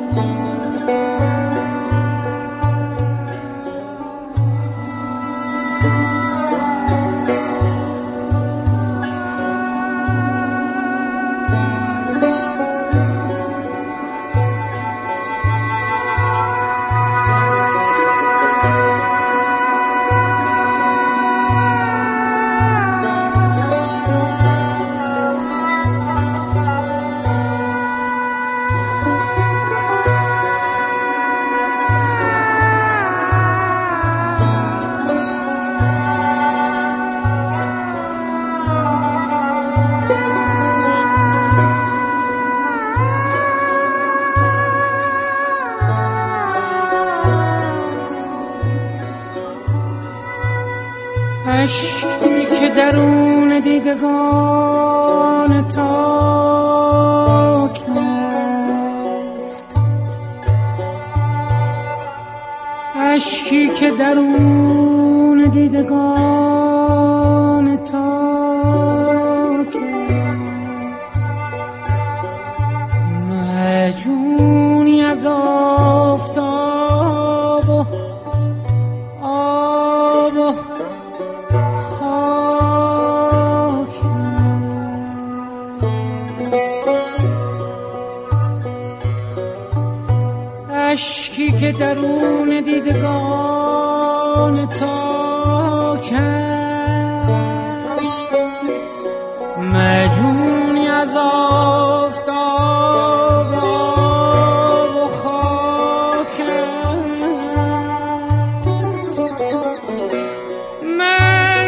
اشکی که درون دیدگان تاک است، اشکی که درون دیدگان تاک است، معجونی از آفتاب و آب و اشکی که درون دیدگان تاک است، مجنونی از آفتاب و خاک است. من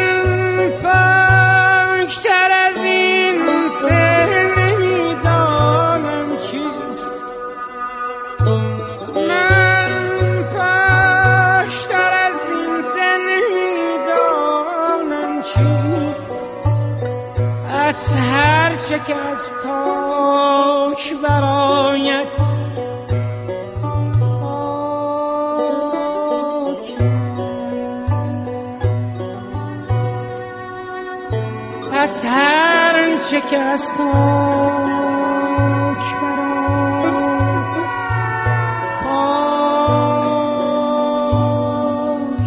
پاکتر از این سر نمیدانم چیست، از هر چه که از تاک براید پاک است، از هر چه که از تاک براید پاک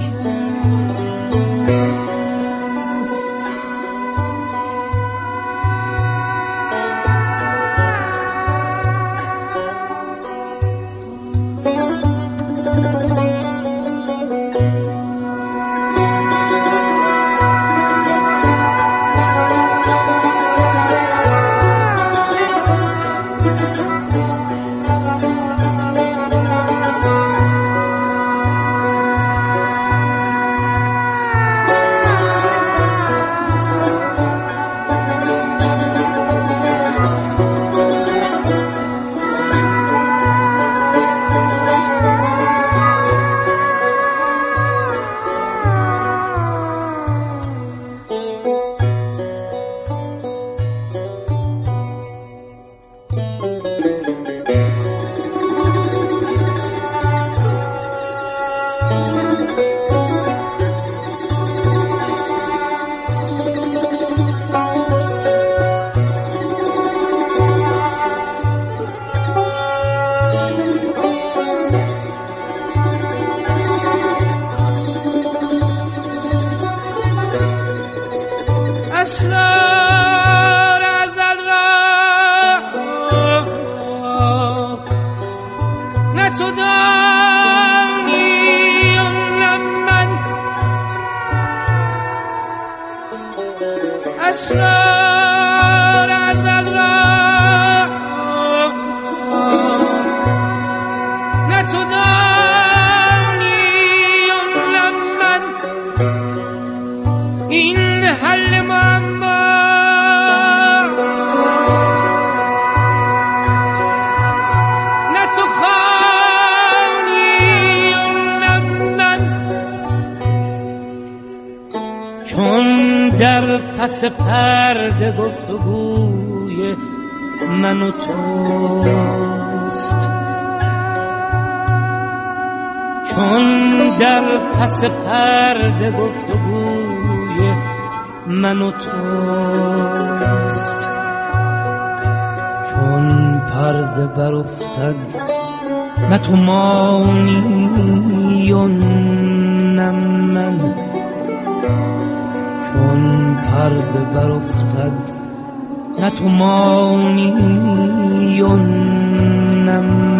است. اسرار ازل را نه تو دانی و نه من، اسرار ازل را نه تو دانی و نه من، این حل معما نه تو خوانی و نه من، چون در پس پرده گفتگوی من و توست، چون در پس پرده گفتگوی من و توست، چون پرده برافتد نه تو مانی و نه من. چون پرده برافتد نه تو مانی و نه من.